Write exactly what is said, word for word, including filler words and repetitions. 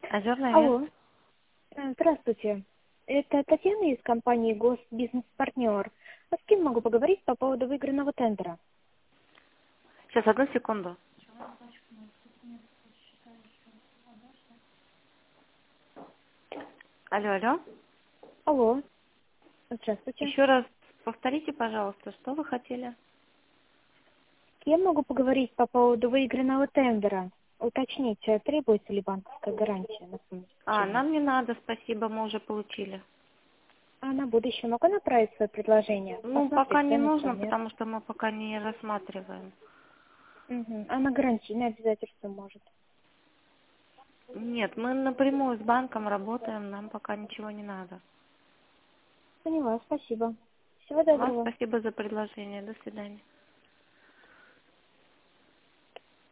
Озерное место. Алло, э, здравствуйте. Это Татьяна из компании Госбизнес-партнер. А с кем могу поговорить по поводу выигранного тендера? Сейчас, одну секунду. Алло, алло. Алло, здравствуйте. Еще раз повторите, пожалуйста, что вы хотели? С кем могу поговорить по поводу выигранного тендера? Уточните, требуется ли банковская гарантия на сумму А, обеспечения? нам не надо, спасибо, мы уже получили. А на будущее могу направить свое предложение? Ну, пока Посмотреть не цену, нужно, сравнять. потому что мы пока не рассматриваем. Угу. А на гарантийное обязательство может? Нет, мы напрямую с банком работаем, нам пока ничего не надо. Поняла, спасибо. Всего Вам доброго. спасибо за предложение. До свидания.